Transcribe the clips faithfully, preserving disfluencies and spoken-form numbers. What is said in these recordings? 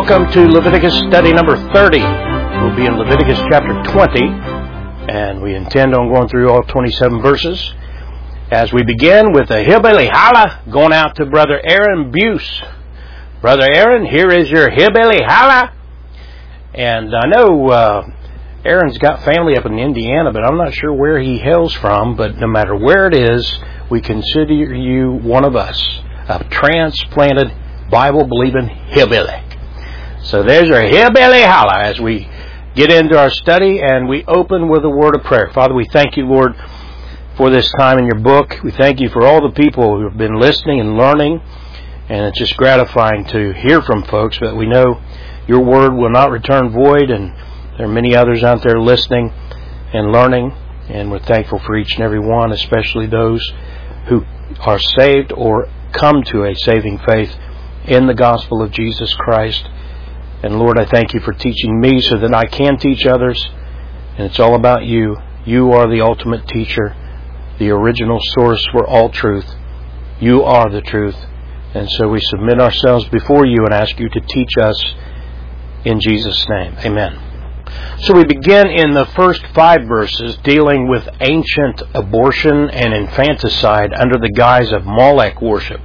Welcome to Leviticus study number thirty. We'll be in Leviticus chapter twenty, and we intend on going through all twenty-seven verses. As we begin with a hillbilly holla going out to Brother Aaron Buse. Brother Aaron, here is your hillbilly holla. And I know uh, Aaron's got family up in Indiana, but I'm not sure where he hails from. But no matter where it is, we consider you one of us, a transplanted, Bible-believing hillbilly. So there's our hillbilly holla as we get into our study, and we open with a word of prayer. Father, we thank you, Lord, for this time in your book. We thank you for all the people who have been listening and learning, and it's just gratifying to hear from folks, but we know your word will not return void, and there are many others out there listening and learning, and we're thankful for each and every one, especially those who are saved or come to a saving faith in the gospel of Jesus Christ. And Lord, I thank you for teaching me so that I can teach others. And it's all about you. You are the ultimate teacher, the original source for all truth. You are the truth. And so we submit ourselves before you and ask you to teach us in Jesus' name. Amen. So we begin in the first five verses dealing with ancient abortion and infanticide under the guise of Molech worship.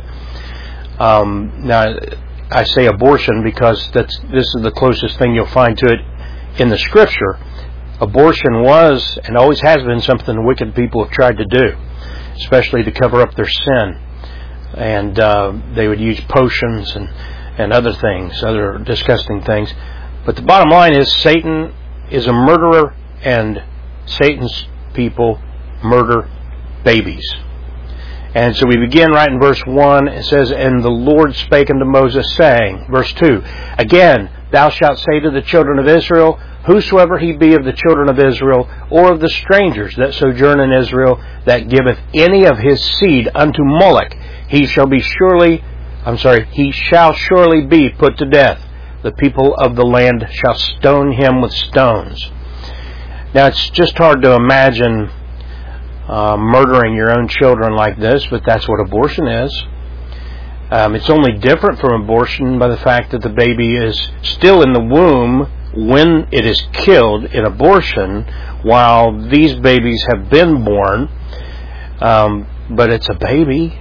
Um, now, I say abortion because that's this is the closest thing you'll find to it in the Scripture. Abortion was and always has been something wicked people have tried to do, especially to cover up their sin. And uh, they would use potions and, and other things, other disgusting things. But the bottom line is Satan is a murderer, and Satan's people murder babies. And so we begin right in verse one. It says, "And the Lord spake unto Moses, saying," verse two, "Again, thou shalt say to the children of Israel, whosoever he be of the children of Israel, or of the strangers that sojourn in Israel, that giveth any of his seed unto Molech, he shall be surely, I'm sorry, he shall surely be put to death. The people of the land shall stone him with stones." Now, it's just hard to imagine uh, murdering your own children like this, but that's what abortion is. Um, it's only different from abortion by the fact that the baby is still in the womb when it is killed in abortion, while these babies have been born. Um, but it's a baby.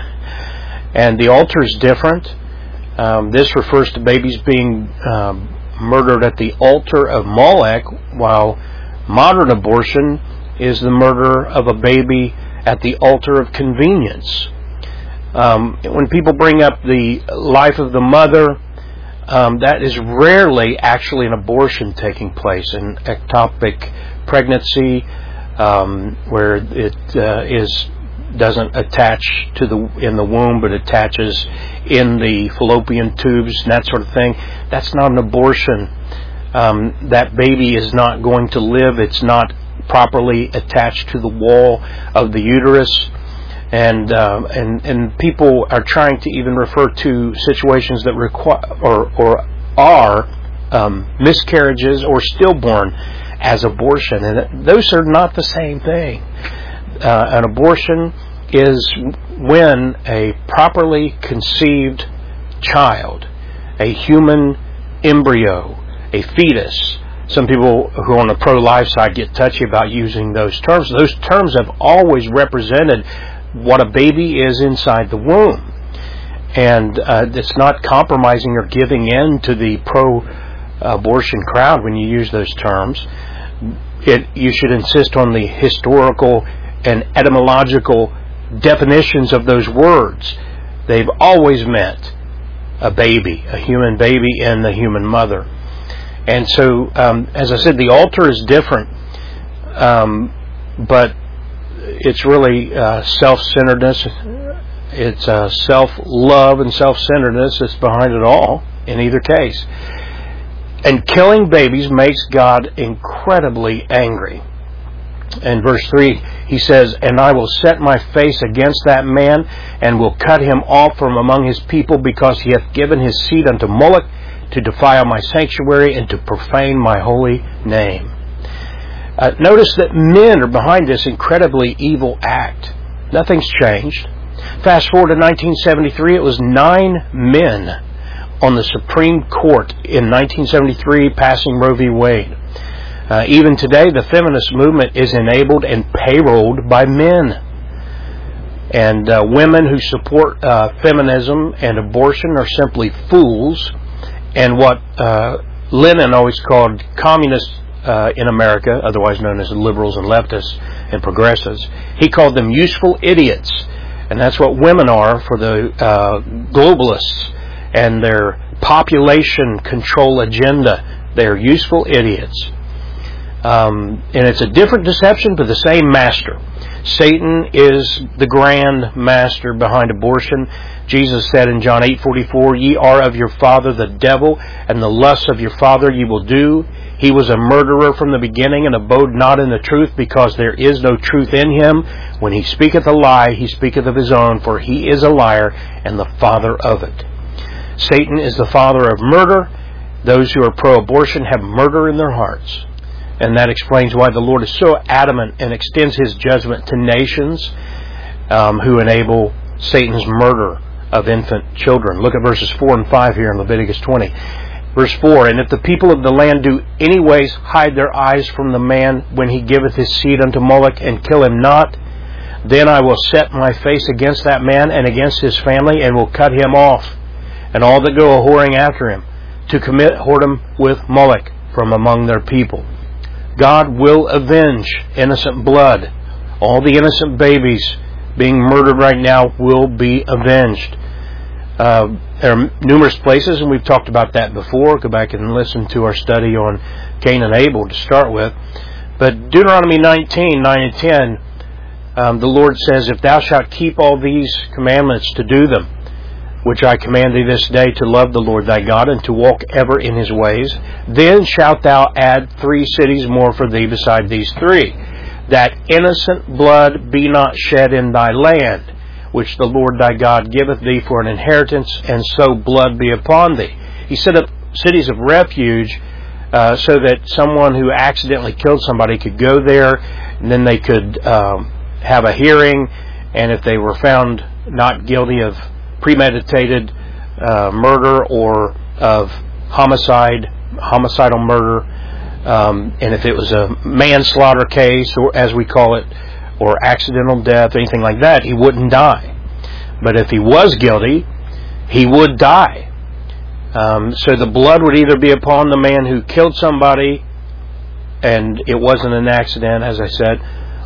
And the altar is different. Um, this refers to babies being um, murdered at the altar of Molech, while modern abortion is the murder of a baby at the altar of convenience. Um, when people bring up the life of the mother, um, that is rarely actually an abortion taking place, an ectopic pregnancy um, where it uh, is doesn't attach to the in the womb, but attaches in the fallopian tubes and that sort of thing. That's not an abortion. Um, that baby is not going to live. It's not properly attached to the wall of the uterus, and uh, and and people are trying to even refer to situations that require or or are um, miscarriages or stillborn as abortion, and those are not the same thing. Uh, an abortion is when a properly conceived child, a human embryo, a fetus. Some people who are on the pro-life side get touchy about using those terms. Those terms have always represented what a baby is inside the womb. And uh, it's not compromising or giving in to the pro-abortion crowd when you use those terms. It, you should insist on the historical and etymological definitions of those words. They've always meant a baby, a human baby in the human mother. And so, um, as I said, the altar is different, um, but it's really uh, self-centeredness. It's uh, self-love and self-centeredness that's behind it all, in either case. And killing babies makes God incredibly angry. In verse three, he says, "And I will set my face against that man, and will cut him off from among his people, because he hath given his seed unto Molech, to defile my sanctuary, and to profane my holy name." Uh, notice that men are behind this incredibly evil act. Nothing's changed. Fast forward to nineteen seventy-three, it was nine men on the Supreme Court in nineteen seventy-three, passing Roe v. Wade. Uh, even today, the feminist movement is enabled and payrolled by men. And uh, women who support uh, feminism and abortion are simply fools. And what uh, Lenin always called communists uh, in America, otherwise known as liberals and leftists and progressives, he called them useful idiots. And that's what women are for the uh, globalists and their population control agenda. They're useful idiots. Um, and it's a different deception, but the same master. Satan is the grand master behind abortion. Jesus said in John eight forty-four, "Ye are of your father the devil, and the lusts of your father ye will do. He was a murderer from the beginning, and abode not in the truth, because there is no truth in him. When he speaketh a lie, he speaketh of his own, for he is a liar, and the father of it." Satan is the father of murder. Those who are pro-abortion have murder in their hearts. And that explains why the Lord is so adamant and extends His judgment to nations um, who enable Satan's murder of infant children. Look at verses four and five here in Leviticus twenty. Verse four, "And if the people of the land do anyways hide their eyes from the man when he giveth his seed unto Moloch, and kill him not, then I will set my face against that man and against his family, and will cut him off, and all that go a-whoring after him, to commit whoredom with Moloch from among their people." God will avenge innocent blood. All the innocent babies being murdered right now will be avenged. Uh, there are numerous places, and we've talked about that before. Go back and listen to our study on Cain and Abel to start with. But Deuteronomy nineteen, nine and ten, um, the Lord says, "If thou shalt keep all these commandments to do them, which I command thee this day, to love the Lord thy God, and to walk ever in His ways, then shalt thou add three cities more for thee beside these three, that innocent blood be not shed in thy land, which the Lord thy God giveth thee for an inheritance, and so blood be upon thee." He set up cities of refuge uh, so that someone who accidentally killed somebody could go there, and then they could um, have a hearing, and if they were found not guilty of premeditated uh, murder or of homicide, homicidal murder, um, and if it was a manslaughter case, or as we call it, or accidental death, anything like that, he wouldn't die. But if he was guilty, he would die. Um, so the blood would either be upon the man who killed somebody, and it wasn't an accident, as I said,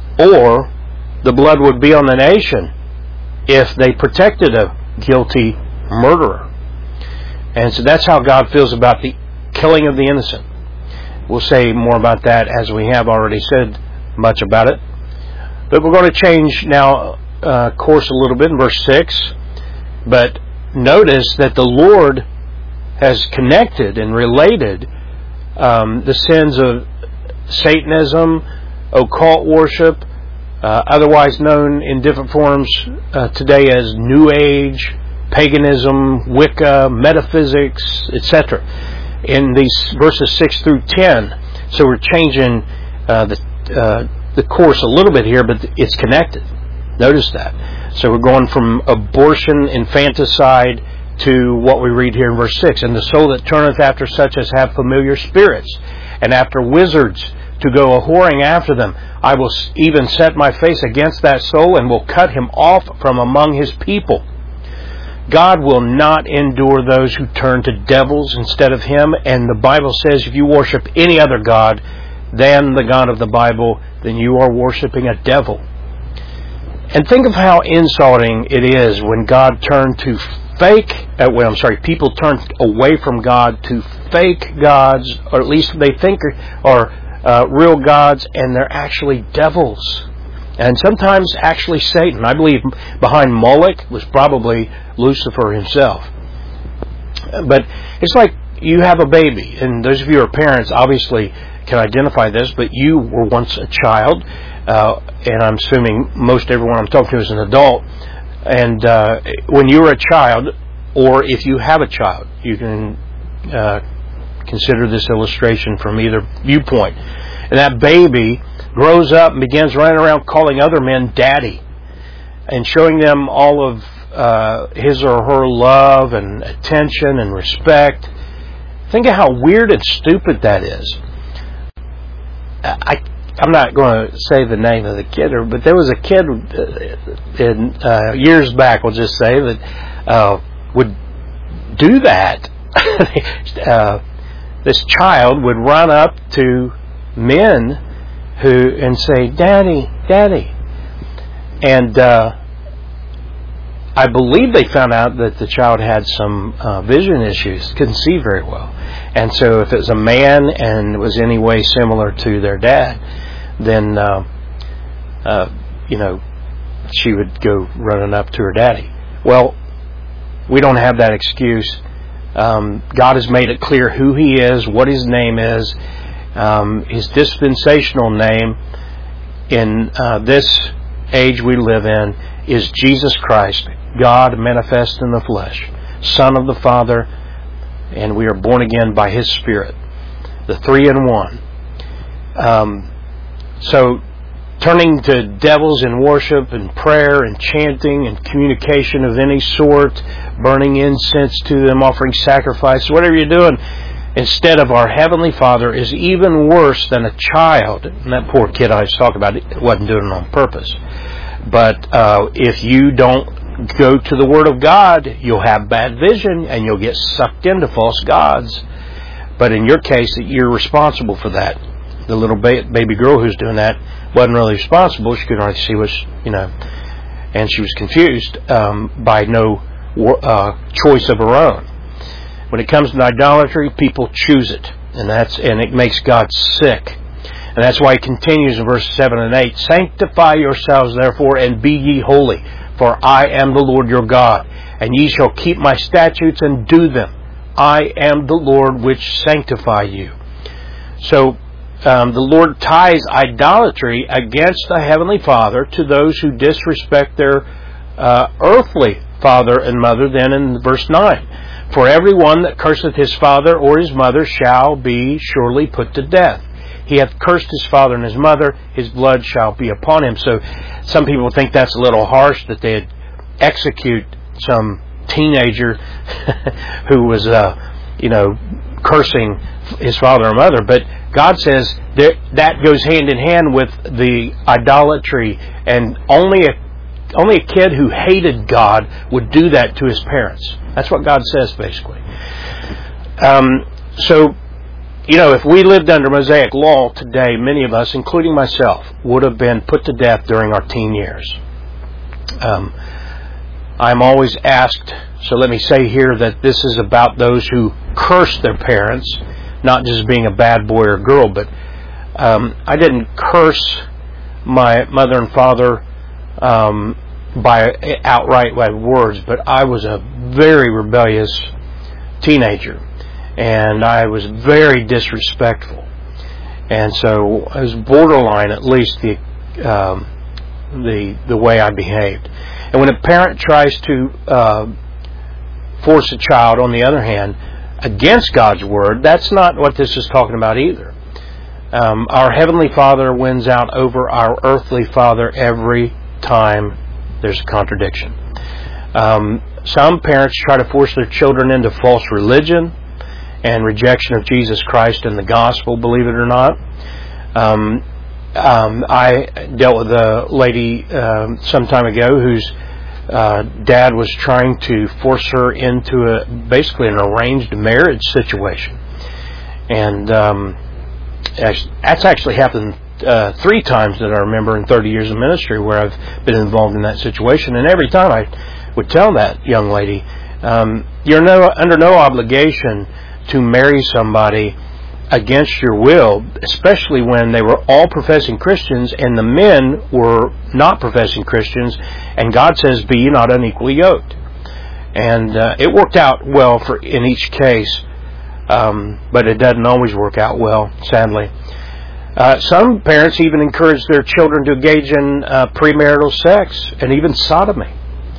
or the blood would be on the nation if they protected a guilty murderer. And so that's how God feels about the killing of the innocent. We'll say more about that, as we have already said much about it. But we're going to change now uh, course a little bit in verse six. But notice that the Lord has connected and related um, the sins of Satanism, occult worship, Uh, otherwise known in different forms uh, today as New Age, paganism, Wicca, metaphysics, et cetera, in these verses six through ten. So we're changing uh, the uh, the course a little bit here, but it's connected. Notice that. So we're going from abortion, infanticide, to what we read here in verse six. "And the soul that turneth after such as have familiar spirits, and after wizards, to go a-whoring after them, I will even set my face against that soul, and will cut him off from among his people." God will not endure those who turn to devils instead of Him, and the Bible says if you worship any other god than the God of the Bible, then you are worshiping a devil. And think of how insulting it is when God turned to fake, uh, well, I'm sorry, people turn away from God to fake gods, or at least they think are, are Uh, real gods, and they're actually devils, and sometimes actually Satan. I believe behind Moloch was probably Lucifer himself. But it's like you have a baby, and those of you who are parents obviously can identify this, but you were once a child, uh, and I'm assuming most everyone I'm talking to is an adult, and uh, when you were a child, or if you have a child, you can uh, consider this illustration from either viewpoint. And that baby grows up and begins running around calling other men daddy, and showing them all of uh, his or her love and attention and respect. Think of how weird and stupid that is. I, I'm not going to say the name of the kid, but there was a kid in uh, years back, we'll just say, that uh, would do that. uh, this child would run up to men who and say, "Daddy, Daddy," and uh, I believe they found out that the child had some uh, vision issues, couldn't see very well. And so if it was a man and was any way similar to their dad, then, uh, uh, you know, she would go running up to her daddy. Well, we don't have that excuse. Um, God has made it clear who He is, what His name is. Um, his dispensational name in uh, this age we live in is Jesus Christ, God manifest in the flesh, Son of the Father, and we are born again by His Spirit, the three in one. Um, so, turning to devils in worship and prayer and chanting and communication of any sort, burning incense to them, offering sacrifice, whatever you're doing, instead of our Heavenly Father is even worse than a child. And that poor kid I was talking about, it wasn't doing it on purpose. But uh, if you don't go to the Word of God, you'll have bad vision and you'll get sucked into false gods. But in your case, you're responsible for that. The little ba- baby girl who's doing that wasn't really responsible. She couldn't really see what, you know, and she was confused um, by no uh, choice of her own. When it comes to idolatry, people choose it, and that's and it makes God sick. And that's why He continues in verses seven and eight, "Sanctify yourselves therefore, and be ye holy, for I am the Lord your God, and ye shall keep my statutes and do them. I am the Lord which sanctify you." So um, the Lord ties idolatry against the Heavenly Father to those who disrespect their uh, earthly father and mother. Then in verse nine, "For everyone that curseth his father or his mother shall be surely put to death. He hath cursed his father and his mother, his blood shall be upon him." So some people think that's a little harsh, that they'd execute some teenager who was, uh, you know, cursing his father or mother. But God says that, that goes hand in hand with the idolatry, and only a, only a kid who hated God would do that to his parents. That's what God says, basically. Um, so... You know, if we lived under Mosaic law today, many of us, including myself, would have been put to death during our teen years. Um, I'm always asked, so let me say here that this is about those who curse their parents, not just being a bad boy or girl, but um, I didn't curse my mother and father um, by outright by words, but I was a very rebellious teenager. And I was very disrespectful, and so I was borderline, at least the um, the the way I behaved. And when a parent tries to uh, force a child, on the other hand, against God's word, that's not what this is talking about either. Um, our Heavenly Father wins out over our earthly father every time there's a contradiction. Um, some parents try to force their children into false religion and rejection of Jesus Christ and the gospel, believe it or not. Um, um, I dealt with a lady um, some time ago whose uh, dad was trying to force her into a basically an arranged marriage situation. And um, that's actually happened uh, three times that I remember in thirty years of ministry where I've been involved in that situation. And every time I would tell that young lady, um, you're no, under no obligation to marry somebody against your will, especially when they were all professing Christians and the men were not professing Christians, and God says, "Be ye not unequally yoked." And uh, it worked out well for in each case, um, but it doesn't always work out well, sadly. Uh, some parents even encourage their children to engage in uh, premarital sex and even sodomy.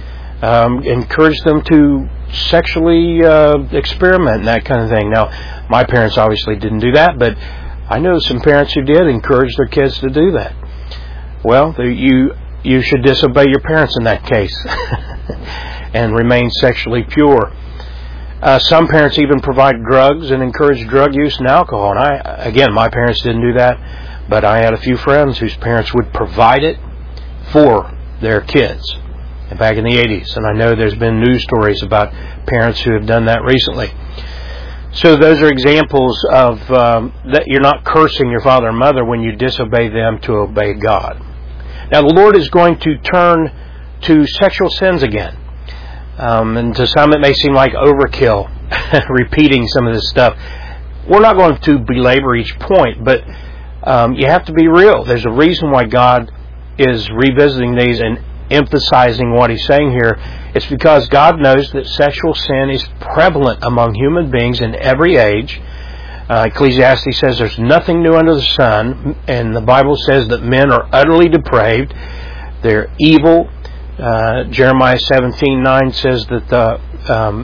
Um, encourage them to sexually uh, experiment and that kind of thing. Now, my parents obviously didn't do that, but I know some parents who did encourage their kids to do that. Well, you you should disobey your parents in that case. and remain sexually pure. Uh, some parents even provide drugs and encourage drug use and alcohol. And I, again, my parents didn't do that, but I had a few friends whose parents would provide it for their kids back in the eighties. And I know there's been news stories about parents who have done that recently. So those are examples of um, that you're not cursing your father and mother when you disobey them to obey God. Now the Lord is going to turn to sexual sins again. Um, and to some it may seem like overkill, repeating some of this stuff. We're not going to belabor each point, but um, you have to be real. There's a reason why God is revisiting these and emphasizing what He's saying here. It's because God knows that sexual sin is prevalent among human beings in every age. Uh, Ecclesiastes says there's nothing new under the sun, and the Bible says that men are utterly depraved. They're evil. Uh, Jeremiah seventeen nine says that the um,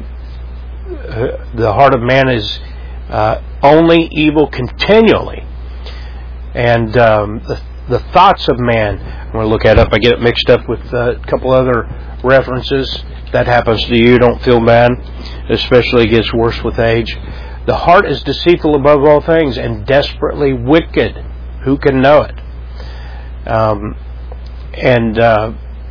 the heart of man is uh, only evil continually, and um, the, the thoughts of man. I'm going to look that up. I get it mixed up with uh, a couple other references. If that happens to you, don't feel bad. Especially it gets worse with age. The heart is deceitful above all things and desperately wicked. Who can know it? Um, and uh,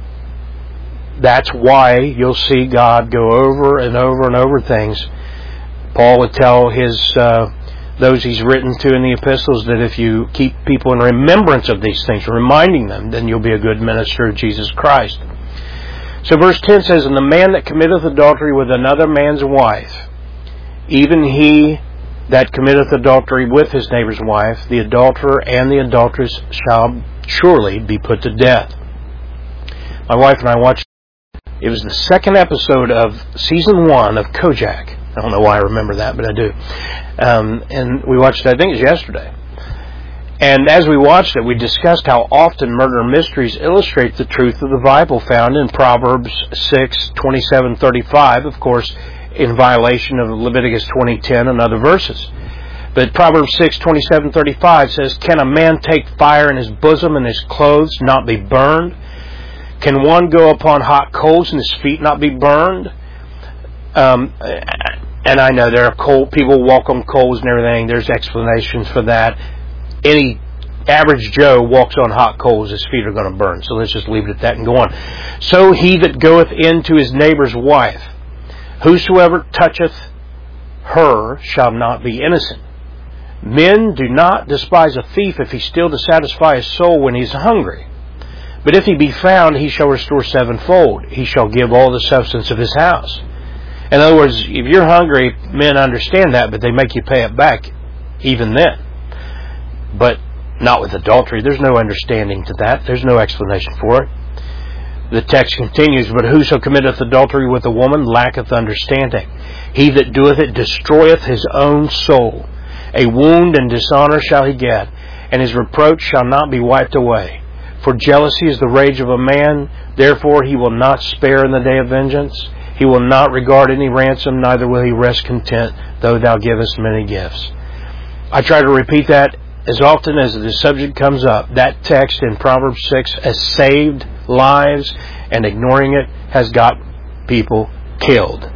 That's why you'll see God go over and over and over things. Paul would tell his uh, those he's written to in the epistles that if you keep people in remembrance of these things, reminding them, then you'll be a good minister of Jesus Christ. So verse ten says, "And the man that committeth adultery with another man's wife, even he that committeth adultery with his neighbor's wife, the adulterer and the adulteress shall surely be put to death." My wife and I watched. It was the second episode of season one of Kojak. I don't know why I remember that, but I do. Um, and we watched it, I think it was yesterday. And as we watched it, we discussed how often murder mysteries illustrate the truth of the Bible found in Proverbs six twenty-seven thirty-five, of course, in violation of Leviticus twenty ten and other verses. But Proverbs six twenty-seven thirty-five says, "Can a man take fire in his bosom and his clothes not be burned? Can one go upon hot coals and his feet not be burned?" Um, and I know there are coal, people walk on coals and everything. There's explanations for that. Any average Joe walks on hot coals, his feet are going to burn. So let's just leave it at that and go on. "So he that goeth into his neighbor's wife, whosoever toucheth her shall not be innocent. Men, do not despise a thief if he steal to satisfy his soul when he is hungry. But if he be found, he shall restore sevenfold. He shall give all the substance of his house." In other words, if you're hungry, men understand that, but they make you pay it back even then. But not with adultery. There's no understanding to that. There's no explanation for it. The text continues, "But whoso committeth adultery with a woman lacketh understanding. He that doeth it destroyeth his own soul. A wound and dishonor shall he get, and his reproach shall not be wiped away. For jealousy is the rage of a man, therefore he will not spare in the day of vengeance. He will not regard any ransom, neither will he rest content, though thou givest many gifts." I try to repeat that as often as the subject comes up. That text in Proverbs six has saved lives, and ignoring it has got people killed.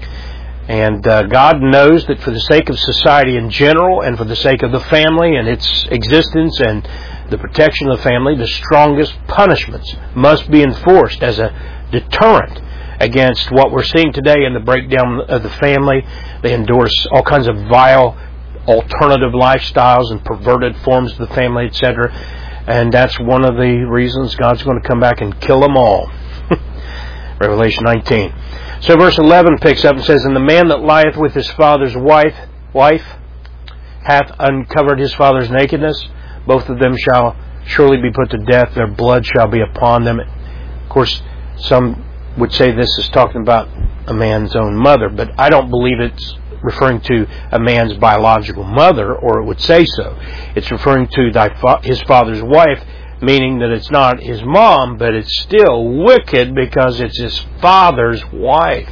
And uh, God knows that for the sake of society in general, and for the sake of the family and its existence and the protection of the family, the strongest punishments must be enforced as a deterrent against what we're seeing today in the breakdown of the family. They endorse all kinds of vile alternative lifestyles and perverted forms of the family, et cetera. And that's one of the reasons God's going to come back and kill them all. Revelation nineteen. So verse eleven picks up and says, "And the man that lieth with his father's wife, wife hath uncovered his father's nakedness. Both of them shall surely be put to death. Their blood shall be upon them." Of course, some would say this is talking about a man's own mother, but I don't believe it's referring to a man's biological mother, or it would say so. It's referring to thy fa- his father's wife, meaning that it's not his mom, but it's still wicked because it's his father's wife.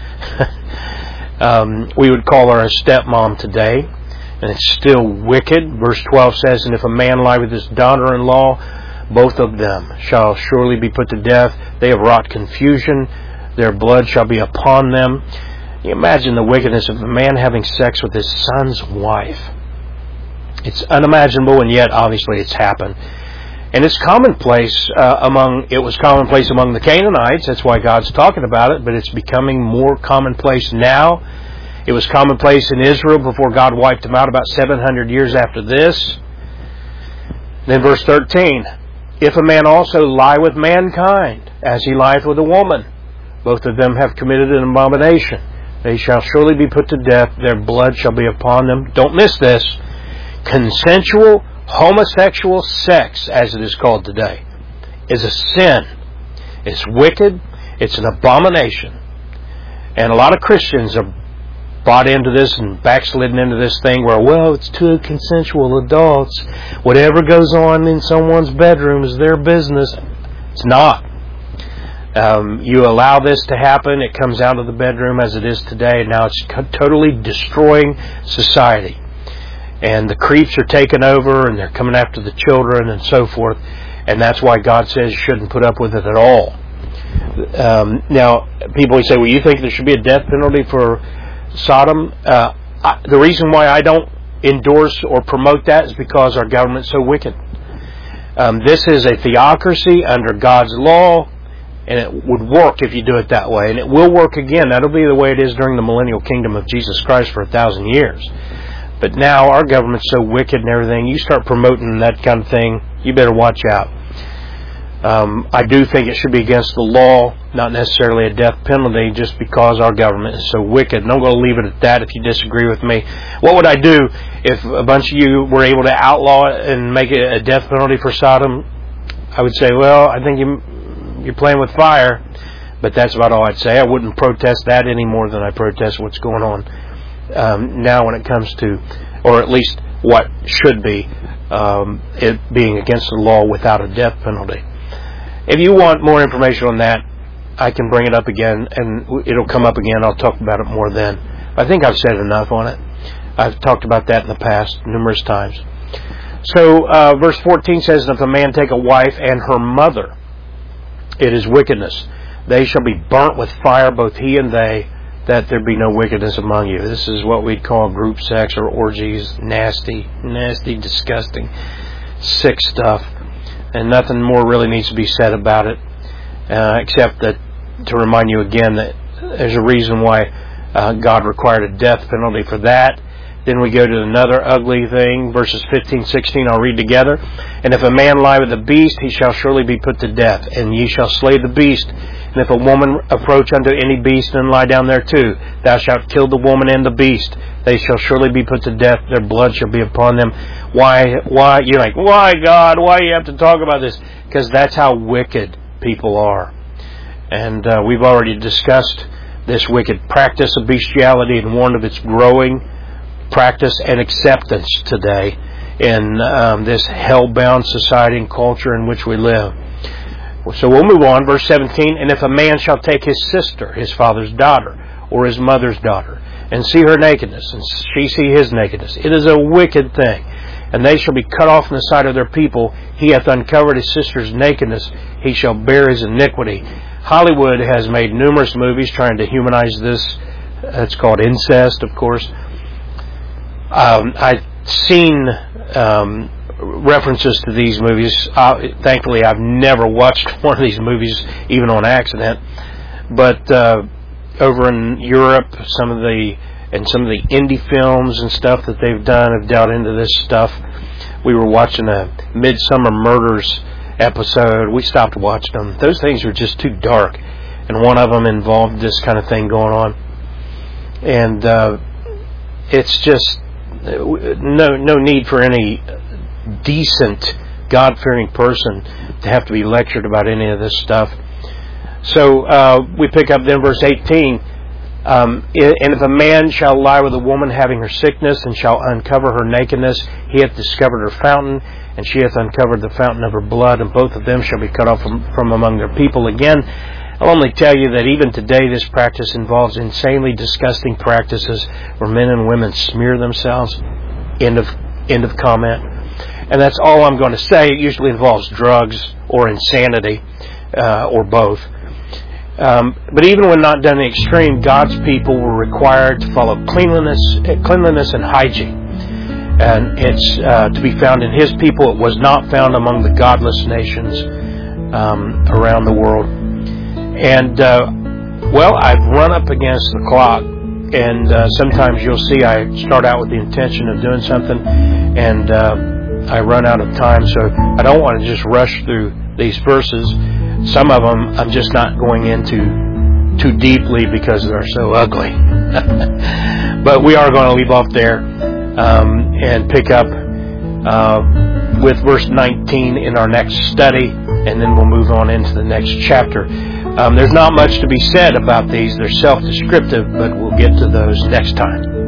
um, we would call her a stepmom today, and it's still wicked. Verse twelve says, "And if a man lie with his daughter-in-law, both of them shall surely be put to death. They have wrought confusion their blood shall be upon them. You imagine the wickedness of a man having sex with his son's wife. It's unimaginable, and yet obviously it's happened. And it's commonplace uh, among, it was commonplace among the Canaanites. That's why God's talking about it, but it's becoming more commonplace now. It was commonplace in Israel before God wiped them out about seven hundred years after this. Then verse thirteen, if a man also lie with mankind, as he lieth with a woman, both of them have committed an abomination. They shall surely be put to death. Their blood shall be upon them. Don't miss this. Consensual homosexual sex, as it is called today, is a sin. It's wicked. It's an abomination. And a lot of Christians are bought into this and backslidden into this thing where, well, it's two consensual adults. Whatever goes on in someone's bedroom is their business. It's not. Um, you allow this to happen, it comes out of the bedroom as it is today. Now it's totally destroying society. And the creeps are taking over, and they're coming after the children and so forth. And that's why God says you shouldn't put up with it at all. Um, now, people say, well, you think there should be a death penalty for Sodom? Uh, I, the reason why I don't endorse or promote that is because our government's so wicked. Um, this is a theocracy under God's law, and it would work if you do it that way. And it will work again. That'll be the way it is during the millennial kingdom of Jesus Christ for a thousand years. But now our government's so wicked and everything, you start promoting that kind of thing, you better watch out. Um, I do think it should be against the law, not necessarily a death penalty, just because our government is so wicked. And I'm going to leave it at that if you disagree with me. What would I do if a bunch of you were able to outlaw it and make it a death penalty for Sodom? I would say, well, I think you, you're playing with fire. But that's about all I'd say. I wouldn't protest that any more than I protest what's going on um, now when it comes to, or at least what should be, um, it being against the law without a death penalty. If you want more information on that, I can bring it up again, and it'll come up again. I'll talk about it more then. I think I've said enough on it. I've talked about that in the past numerous times. So, uh, verse fourteen says, if a man take a wife and her mother, it is wickedness. They shall be burnt with fire, both he and they, that there be no wickedness among you. This is what we'd call group sex or orgies. Nasty, nasty, disgusting, sick stuff. And nothing more really needs to be said about it, uh, except that to remind you again that there's a reason why uh, God required a death penalty for that. Then we go to another ugly thing, verses fifteen, sixteen, I'll read together. And if a man lie with a beast, he shall surely be put to death, and ye shall slay the beast. And if a woman approach unto any beast and lie down there too, thou shalt kill the woman and the beast. They shall surely be put to death, their blood shall be upon them. Why, why, you're like, why God, why do you have to talk about this? Because that's how wicked people are. And uh, we've already discussed this wicked practice of bestiality and warned of its growing practice and acceptance today in um, this hell-bound society and culture in which we live. So we'll move on, verse seventeen, and if a man shall take his sister, his father's daughter, or his mother's daughter, and see her nakedness, and she see his nakedness, it is a wicked thing. And they shall be cut off from the sight of their people. He hath uncovered his sister's nakedness. He shall bear his iniquity. Hollywood has made numerous movies trying to humanize this. It's called incest, of course. Um, I've seen um, references to these movies. Uh, thankfully, I've never watched one of these movies, even on accident. But uh, over in Europe, some of the and some of the indie films and stuff that they've done have delved into this stuff. We were watching a Midsummer Murders episode. We stopped watching them. Those things were just too dark, and one of them involved this kind of thing going on. And uh, it's just no no need for any decent, God-fearing person to have to be lectured about any of this stuff. So uh, we pick up then verse eighteen. Um, and if a man shall lie with a woman having her sickness, and shall uncover her nakedness, he hath discovered her fountain, and she hath uncovered the fountain of her blood, and both of them shall be cut off from, from among their people. Again, I'll only tell you that even today this practice involves insanely disgusting practices where men and women smear themselves. End of, end of comment. And that's all I'm going to say. It usually involves drugs or insanity, uh, or both. Um, but even when not done in the extreme, God's people were required to follow cleanliness, cleanliness and hygiene. And it's uh, to be found in His people. It was not found among the godless nations um, around the world. And, uh, well, I've run up against the clock. And uh, sometimes you'll see I start out with the intention of doing something, and uh, I run out of time. So I don't want to just rush through these verses. Some of them I'm just not going into too deeply because they're so ugly. But we are going to leave off there um, and pick up uh, with verse nineteen in our next study, and then we'll move on into the next chapter. Um, there's not much to be said about these. They're self-descriptive, but we'll get to those next time.